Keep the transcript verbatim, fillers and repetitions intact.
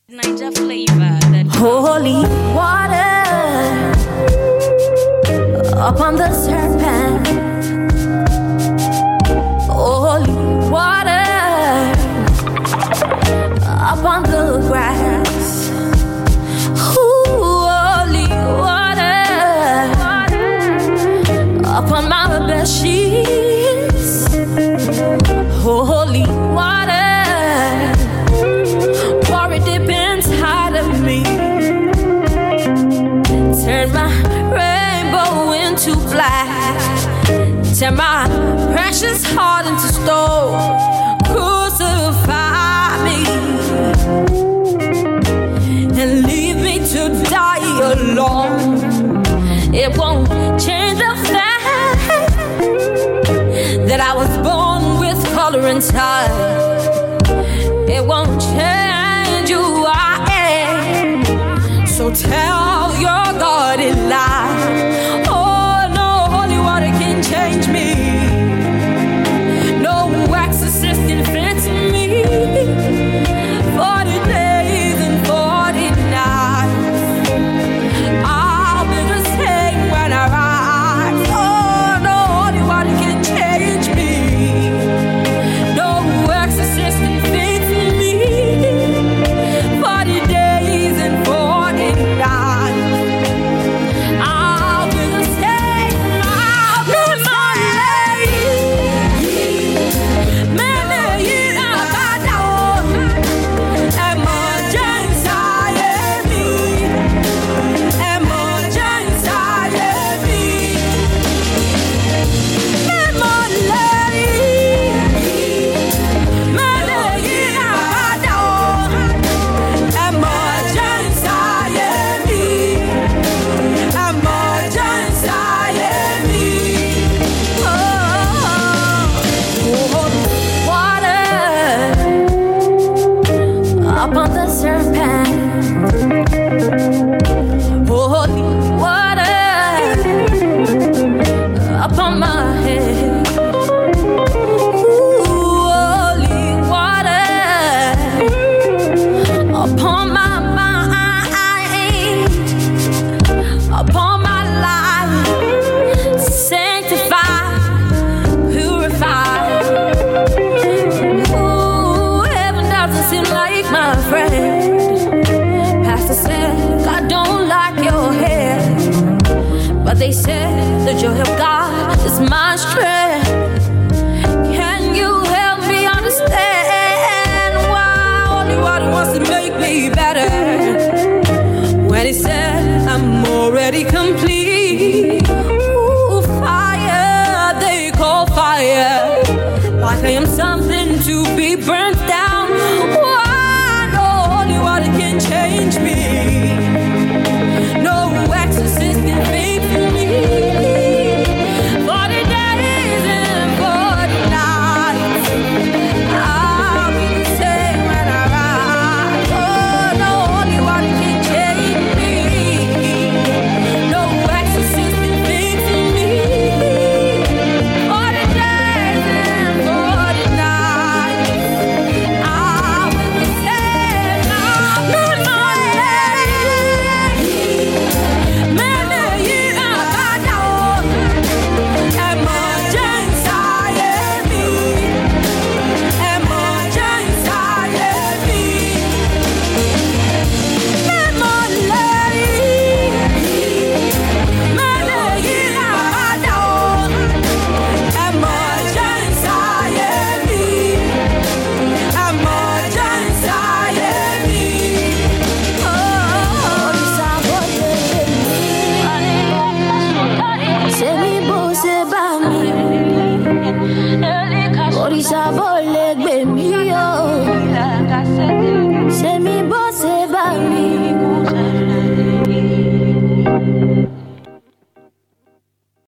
Niger flavor. Holy water upon the serpent. Holy water upon the grass. Ooh, holy water upon my bed sheets. Holy water. Turn my rainbow into black. Turn my precious heart into stone. Crucify me and leave me to die alone. It won't change the fact that I was born with color inside. It won't change who I am. So tell your God it lies. Oh no, holy water can change me. No exorcist can fix me. Forty days and forty nights, I'll be the same when I rise. Oh no, holy water can change me. No exorcist can fix me. Forty days and forty nights. Upon the serpent, holy water upon my head. Ooh, holy water upon my mind, upon my life, sanctify, purify. Ooh, heaven doesn't seem like my friend. Pastor said, God don't like your hair, but they said the joy of God is my strength. Can you help me understand why holy water wants to make me better? When he said I'm already complete. Ooh, fire, they call fire, like I am something to be burnt down. Why no holy water can change me?